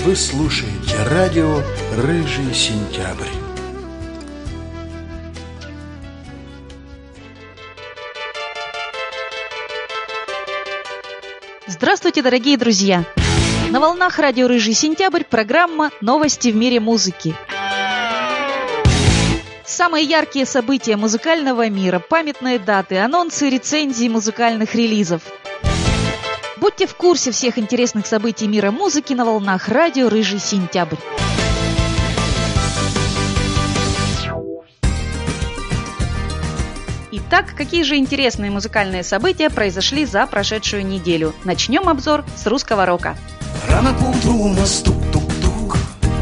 Вы слушаете радио «Рыжий сентябрь». Здравствуйте, дорогие друзья! На волнах радио «Рыжий сентябрь» программа «Новости в мире музыки». Самые яркие события музыкального мира, памятные даты, анонсы, рецензии музыкальных релизов. Будьте в курсе всех интересных событий мира музыки на волнах радио «Рыжий сентябрь». Итак, какие же интересные музыкальные события произошли за прошедшую неделю? Начнем обзор с русского рока. Рано поутру у нас тук-тук-тук.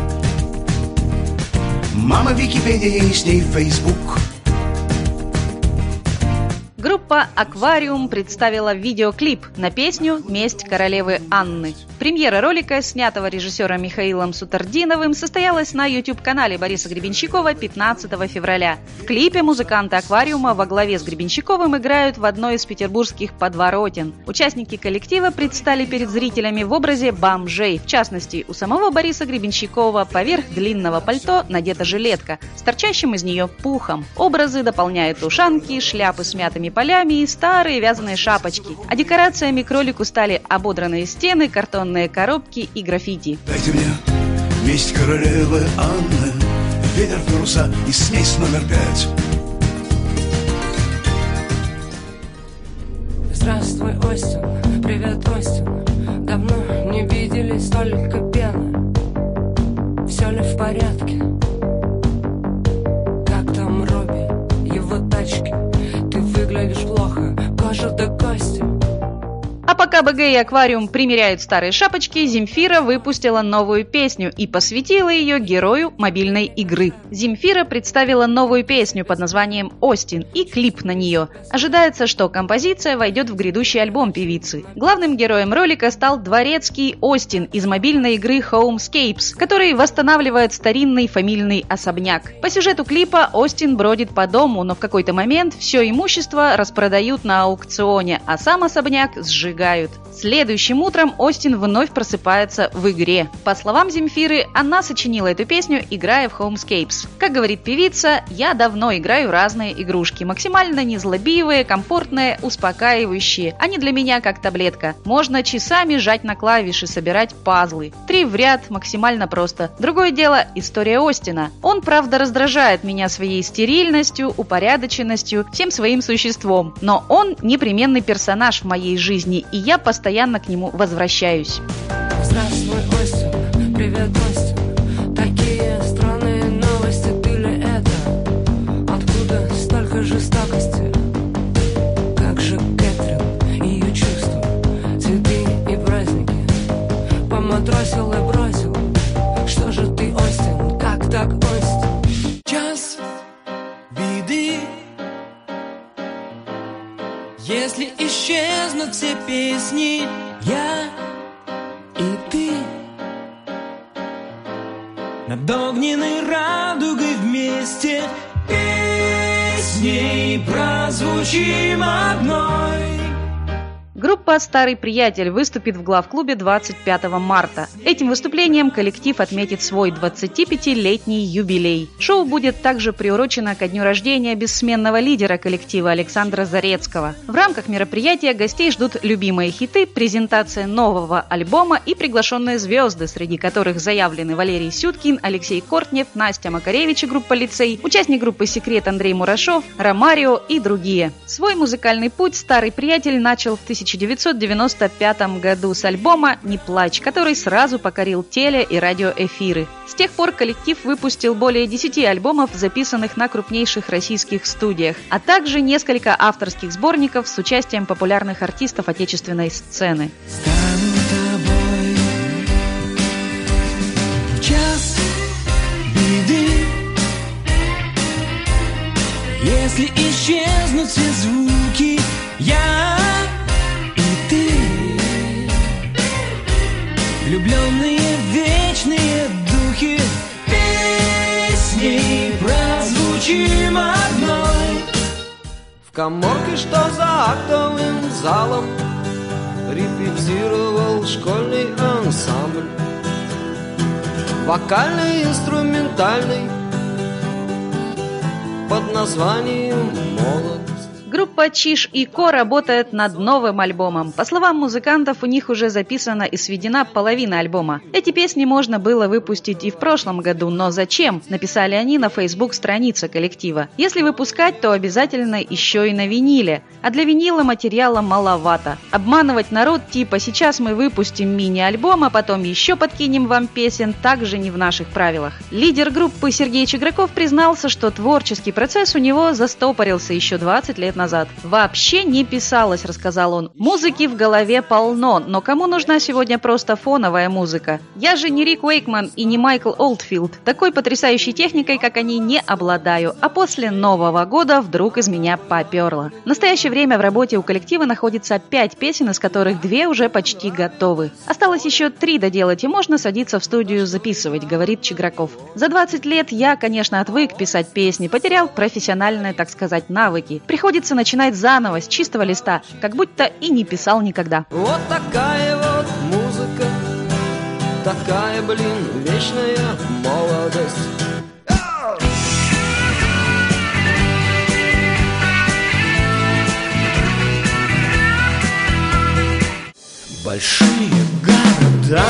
Мама Википедия и с ней Фейсбук. Группа «Аквариум» представила видеоклип на песню «Месть королевы Анны». Премьера ролика, снятого режиссером Михаилом Сутардиновым, состоялась на YouTube-канале Бориса Гребенщикова 15 февраля. В клипе музыканты «Аквариума» во главе с Гребенщиковым играют в одной из петербургских подворотен. Участники коллектива предстали перед зрителями в образе бомжей. В частности, у самого Бориса Гребенщикова поверх длинного пальто надета жилетка с торчащим из нее пухом. Образы дополняют ушанки, шляпы с мятыми полями и старые вязаные шапочки. А декорациями к ролику стали ободранные стены, картонные коробки и граффити. Дайте мне месть королевы Анны, ветер в паруса и смесь номер 5. Здравствуй, Остин, привет, Остин. Давно не виделись, только пены. Все ли в порядке? Как там Робби, его тачки? Ты выглядишь плохо, кожа до кости. А пока БГ и «Аквариум» примеряют старые шапочки, Земфира выпустила новую песню и посвятила ее герою мобильной игры. Земфира представила новую песню под названием «Остин» и клип на нее. Ожидается, что композиция войдет в грядущий альбом певицы. Главным героем ролика стал дворецкий Остин из мобильной игры Homescapes, который восстанавливает старинный фамильный особняк. По сюжету клипа Остин бродит по дому, но в какой-то момент все имущество распродают на аукционе, а сам особняк сжигают. Следующим утром Остин вновь просыпается в игре. По словам Земфиры, она сочинила эту песню, играя в Homescapes. Как говорит певица, я давно играю разные игрушки. Максимально незлобивые, комфортные, успокаивающие. Они для меня как таблетка. Можно часами жать на клавиши, собирать пазлы. 3 в ряд, максимально просто. Другое дело – история Остина. Он, правда, раздражает меня своей стерильностью, упорядоченностью, всем своим существом. Но он непременный персонаж в моей жизни, и я постоянно к нему возвращаюсь. Здравствуй, Остин, привет, Остин. Такие странные новости, ты ли это? Откуда столько жестокости? Как же Кэтрин, ее чувства, цветы и праздники поматросил и бросил. Что же ты, Остин, как так, Остин? Час беды. Если исчезнут все песни, я и ты над огненной радугой вместе песней прозвучим одной. Группа «Старый приятель» выступит в главклубе 25 марта. Этим выступлением коллектив отметит свой 25-летний юбилей. Шоу будет также приурочено ко дню рождения бессменного лидера коллектива Александра Зарецкого. В рамках мероприятия гостей ждут любимые хиты, презентация нового альбома и приглашенные звезды, среди которых заявлены Валерий Сюткин, Алексей Кортнев, Настя Макаревич и группа «Лицей», участник группы «Секрет» Андрей Мурашов, Ромарио и другие. Свой музыкальный путь «Старый приятель» начал в 1995 году с альбома «Не плачь», который сразу покорил теле- и радиоэфиры. С тех пор коллектив выпустил более 10 альбомов, записанных на крупнейших российских студиях, а также несколько авторских сборников с участием популярных артистов отечественной сцены. Стану тобой в час беды. Если исчезнут все звуки, я и ты, влюбленные вечные духи, песней прозвучим одной. В каморке, что за актовым залом, репетировал школьный ансамбль. вокальный, инструментальный, под названием «Молодость». Группа Чиж и Ко работает над новым альбомом. По словам музыкантов, у них уже записана и сведена половина альбома. Эти песни можно было выпустить и в прошлом году, но зачем? Написали они на Facebook-странице коллектива. Если выпускать, то обязательно еще и на виниле. А для винила материала маловато. Обманывать народ типа «сейчас мы выпустим мини-альбом, а потом еще подкинем вам песен» также не в наших правилах. Лидер группы Сергей Чиграков признался, что творческий процесс у него застопорился еще 20 лет назад. «Вообще не писалось», — рассказал он. «Музыки в голове полно, но кому нужна сегодня просто фоновая музыка? Я же не Рик Уэйкман и не Майкл Олдфилд. Такой потрясающей техникой, как они, не обладаю. А после Нового года вдруг из меня поперло». В настоящее время в работе у коллектива находится 5 песен, из которых 2 уже почти готовы. Осталось еще 3 доделать, и можно садиться в студию записывать, говорит Чиграков. «За 20 лет я, конечно, отвык писать песни, потерял профессиональные, так сказать, навыки. Приходится начинать заново, с чистого листа, как будто и не писал никогда». Вот такая вот музыка, такая, блин, вечная молодость. Большие города,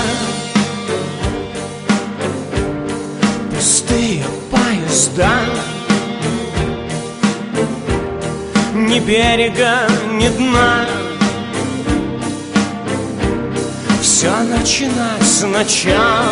пустые поезда, ни берега, ни дна. Все начинать сначала.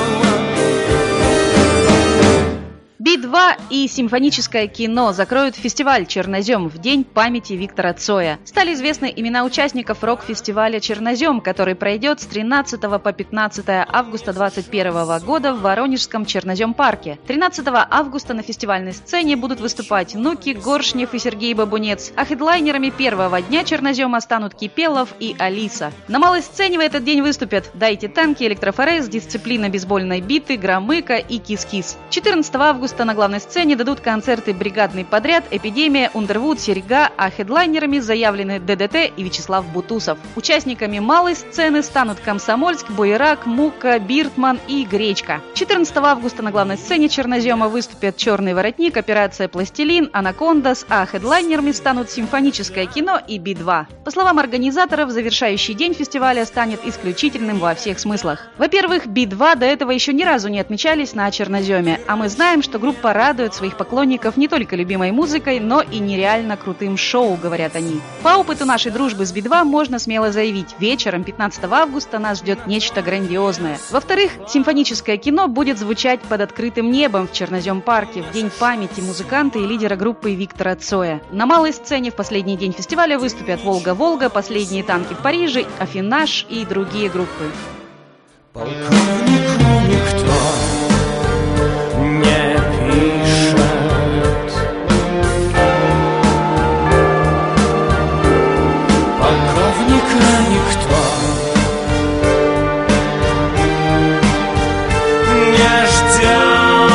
Би-2 и симфоническое кино закроют фестиваль «Чернозем» в день памяти Виктора Цоя. Стали известны имена участников рок-фестиваля «Чернозем», который пройдет с 13 по 15 августа 2021 года в Воронежском Чернозем-парке. 13 августа на фестивальной сцене будут выступать Нуки, Горшнев и Сергей Бабунец, а хедлайнерами первого дня «Чернозема» станут Кипелов и Алиса. На малой сцене в этот день выступят «Дайте танки», «Электрофорез», «Дисциплина бейсбольной биты», «Громыка» и «Кис-Кис». 14 августа на главной сцене дадут концерты «Бригадный подряд», «Эпидемия», «Ундервуд», «Серега», а хедлайнерами заявлены ДДТ и Вячеслав Бутусов. Участниками малой сцены станут Комсомольск, Буерак, Мука, Биртман и Гречка. 14 августа на главной сцене Чернозема выступят «Черный воротник», «Операция Пластилин», «Анакондас», а хедлайнерами станут «Симфоническое кино» и Би-2. По словам организаторов, завершающий день фестиваля станет исключительным во всех смыслах. Во-первых, Би-2 до этого еще ни разу не отмечались на Черноземе, а мы знаем, что группа радует своих поклонников не только любимой музыкой, но и нереально крутым шоу, говорят они. По опыту нашей дружбы с Би-2 можно смело заявить, вечером 15 августа нас ждет нечто грандиозное. Во-вторых, симфоническое кино будет звучать под открытым небом в Чернозем-парке в день памяти музыканта и лидера группы Виктора Цоя. На малой сцене в последний день фестиваля выступят «Волга-Волга», «Последние танки в Париже», «Афинаж» и другие группы. Полковнику никто не пишет. Полковника никто не ждет.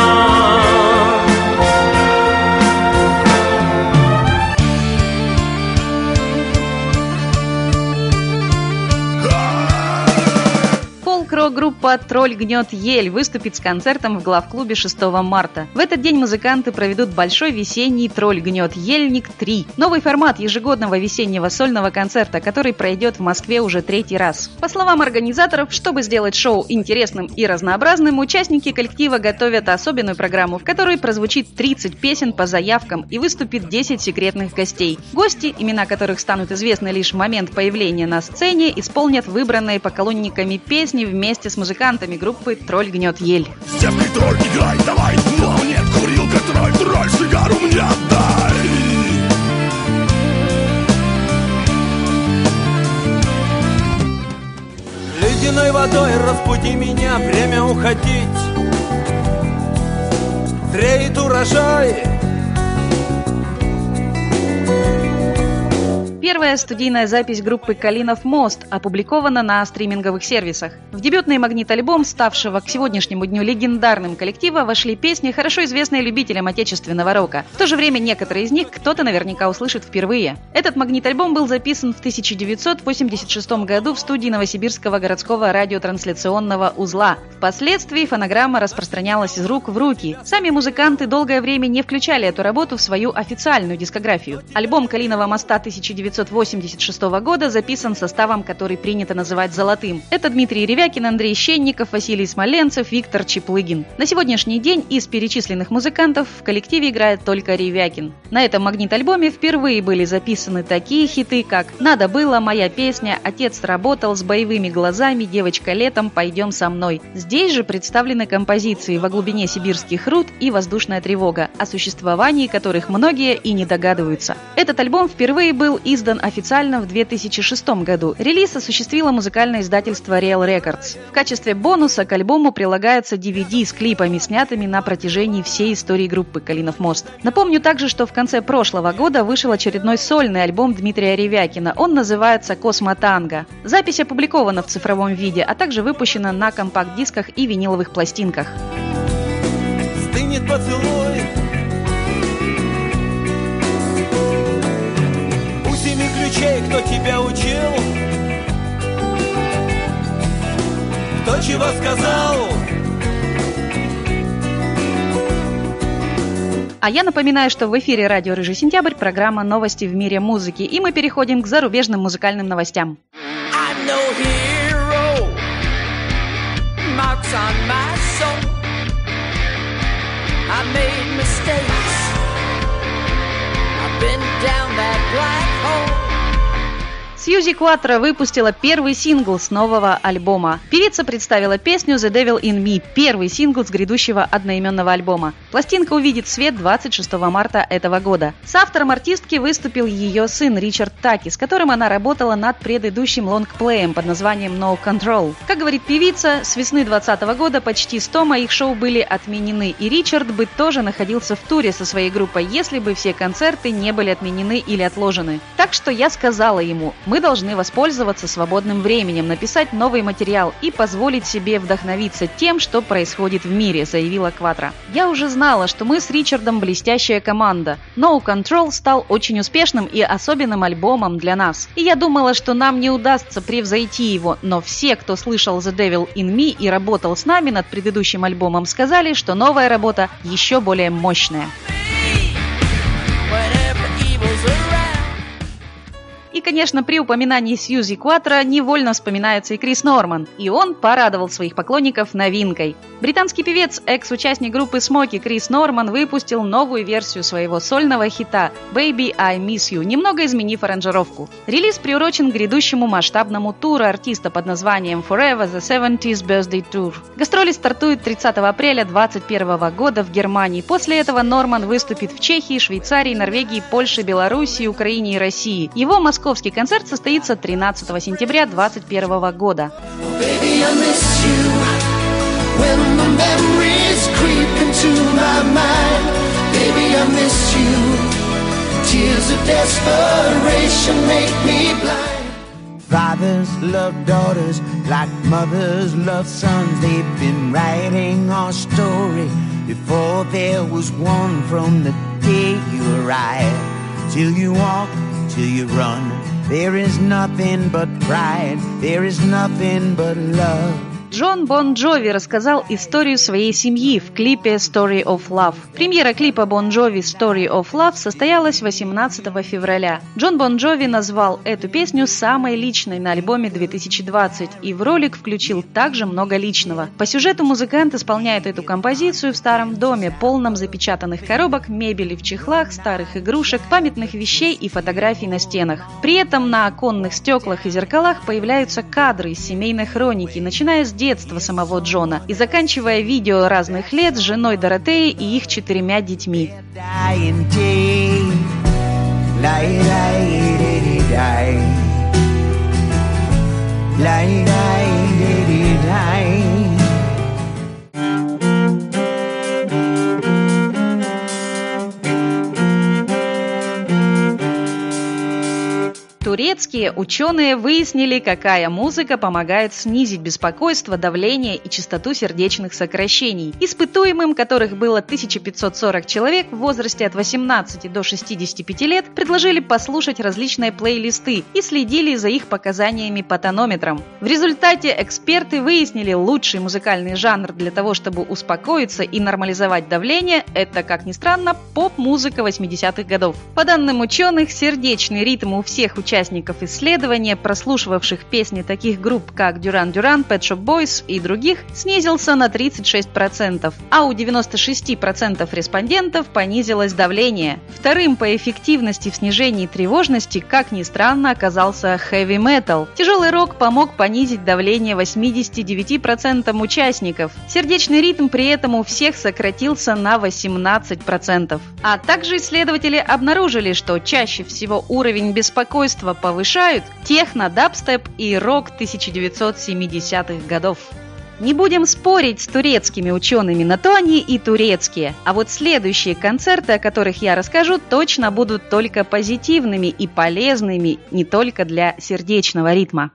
Фолк-рок-группа «Тролль гнет ель» выступит с концертом в главклубе 6 марта. В этот день музыканты проведут большой весенний «Тролль гнет ельник 3». Новый формат ежегодного весеннего сольного концерта, который пройдет в Москве уже 3-й раз. По словам организаторов, чтобы сделать шоу интересным и разнообразным, участники коллектива готовят особенную программу, в которой прозвучит 30 песен по заявкам и выступит 10 секретных гостей. Гости, имена которых станут известны лишь в момент появления на сцене, исполнят выбранные поклонниками песни вместе с музыкантами группы «Тролль гнет ель». С девкой тролль играй, давай, но нет, курилка, тролль, сигару мне отдай. Ледяной водой разбуди меня, время уходить. Треет урожай. первая студийная запись группы «Калинов мост» опубликована на стриминговых сервисах. В дебютный магнит-альбом, ставшего к сегодняшнему дню легендарным коллектива, вошли песни, хорошо известные любителям отечественного рока. В то же время некоторые из них кто-то наверняка услышит впервые. Этот магнит-альбом был записан в 1986 году в студии Новосибирского городского радиотрансляционного узла. Впоследствии фонограмма распространялась из рук в руки. Сами музыканты долгое время не включали эту работу в свою официальную дискографию. Альбом «Калинова моста» 1986 года записан составом, который принято называть «золотым». Это Дмитрий Ревякин, Андрей Щенников, Василий Смоленцев, Виктор Чеплыгин. На сегодняшний день из перечисленных музыкантов в коллективе играет только Ревякин. На этом магнит-альбоме впервые были записаны такие хиты, как «Надо было», «Моя песня», «Отец работал», «С боевыми глазами», «Девочка летом», «Пойдем со мной». Здесь же представлены композиции «Во глубине сибирских руд» и «Воздушная тревога», о существовании которых многие и не догадываются. Этот альбом впервые был издан официально в 2006 году. Релиз осуществило музыкальное издательство Real Records. В качестве бонуса к альбому прилагается DVD с клипами, снятыми на протяжении всей истории группы «Калинов мост». Напомню также, что в конце прошлого года вышел очередной сольный альбом Дмитрия Ревякина. Он называется «Космотанго». Запись опубликована в цифровом виде, а также выпущена на компакт-дисках и виниловых пластинках. Стынет поцелуй. У 7 ключей, кто тебя учил? Кто чего сказал? А я напоминаю, что в эфире радио «Рыжий сентябрь» программа «Новости в мире музыки». И мы переходим к зарубежным музыкальным новостям. Сьюзи Кватро выпустила первый сингл с нового альбома. Певица представила песню «The Devil in Me», первый сингл с грядущего одноименного альбома. Пластинка увидит свет 26 марта этого года. С автором артистки выступил ее сын Ричард Таки, с которым она работала над предыдущим лонгплеем под названием «No Control». Как говорит певица, с весны 2020 года почти 100 моих шоу были отменены, и Ричард бы тоже находился в туре со своей группой, если бы все концерты не были отменены или отложены. Так что я сказала ему: мы должны воспользоваться свободным временем, написать новый материал и позволить себе вдохновиться тем, что происходит в мире, заявила Кватро. Я уже знала, что мы с Ричардом блестящая команда. No Control стал очень успешным и особенным альбомом для нас. И я думала, что нам не удастся превзойти его, но все, кто слышал The Devil in Me и работал с нами над предыдущим альбомом, сказали, что новая работа еще более мощная. И, конечно, при упоминании Сьюзи Кватро невольно вспоминается и Крис Норман, и он порадовал своих поклонников новинкой. Британский певец, экс-участник группы Смоки Крис Норман выпустил новую версию своего сольного хита «Baby, I Miss You», немного изменив аранжировку. Релиз приурочен к грядущему масштабному туру артиста под названием «Forever the 70th Birthday Tour». Гастроли стартуют 30 апреля 2021 года в Германии. После этого Норман выступит в Чехии, Швейцарии, Норвегии, Польше, Белоруссии, Украине и России. Его московский концерт состоится 13 сентября 2021 года. Fathers love daughters like mothers love sons. They've been writing our story before there was one, from the day you arrived till you walk, till you run. There is nothing but pride, there is nothing but love. Джон Бон Джови рассказал историю своей семьи в клипе «Story of Love». Премьера клипа Бон Джови «Story of Love» состоялась 18 февраля. Джон Бон Джови назвал эту песню самой личной на альбоме 2020 и в ролик включил также много личного. По сюжету музыкант исполняет эту композицию в старом доме, полном запечатанных коробок, мебели в чехлах, старых игрушек, памятных вещей и фотографий на стенах. При этом на оконных стеклах и зеркалах появляются кадры из семейной хроники, начиная с детства самого Джона и заканчивая видео разных лет с женой Доротеей и их 4 детьми. Турецкие ученые выяснили, какая музыка помогает снизить беспокойство, давление и частоту сердечных сокращений. Испытуемым, которых было 1540 человек в возрасте от 18 до 65 лет, предложили послушать различные плейлисты и следили за их показаниями по тонометрам. В результате эксперты выяснили, лучший музыкальный жанр для того, чтобы успокоиться и нормализовать давление, это, как ни странно, поп-музыка 80-х годов. По данным ученых, сердечный ритм у всех участников исследования, прослушивавших песни таких групп, как Duran Duran, Pet Shop Boys и других, снизился на 36%, а у 96% респондентов понизилось давление. Вторым по эффективности в снижении тревожности, как ни странно, оказался heavy metal. Тяжелый рок помог понизить давление 89% участников. Сердечный ритм при этом у всех сократился на 18%. А также исследователи обнаружили, что чаще всего уровень беспокойства повышают техно, дабстеп и рок 1970-х годов. Не будем спорить с турецкими учеными, на то они и турецкие. А вот следующие концерты, о которых я расскажу, точно будут только позитивными и полезными не только для сердечного ритма.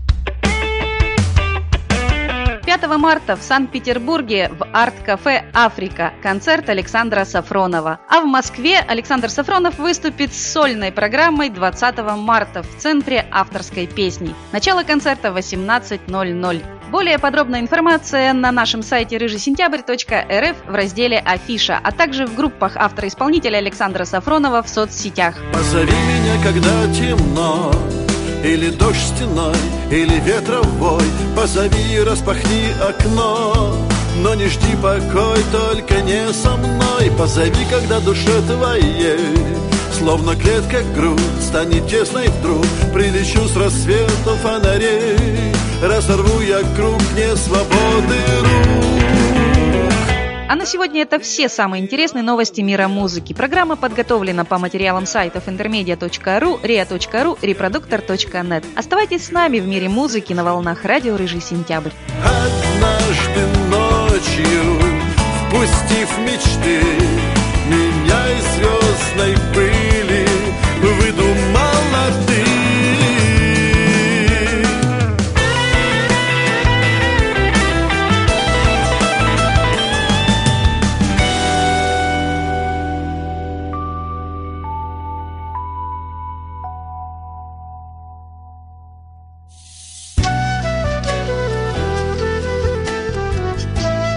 5 марта в Санкт-Петербурге в арт-кафе «Африка» концерт Александра Сафронова. А в Москве Александр Сафронов выступит с сольной программой 20 марта в Центре авторской песни. Начало концерта 18:00. Более подробная информация на нашем сайте рыжийсентябрь.рф в разделе «Афиша», а также в группах автора-исполнителя Александра Сафронова в соцсетях. Позови меня, когда темно, или дождь стеной, или ветровой. Позови, распахни окно, но не жди покой, только не со мной. Позови, когда душе твоей словно клетка грудь станет тесной вдруг. Прилечу с рассветом фонарей, разорву я круг несвободы рук. А на сегодня это все самые интересные новости мира музыки. Программа подготовлена по материалам сайтов intermedia.ru, ria.ru, reproductor.net. Оставайтесь с нами в мире музыки на волнах радио «Рыжий сентябрь». Однажды ночью, впустив мечты, меня из звездной пыли выдумала ты.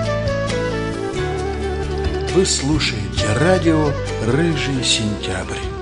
Вы слушаете радио «Рыжий сентябрь».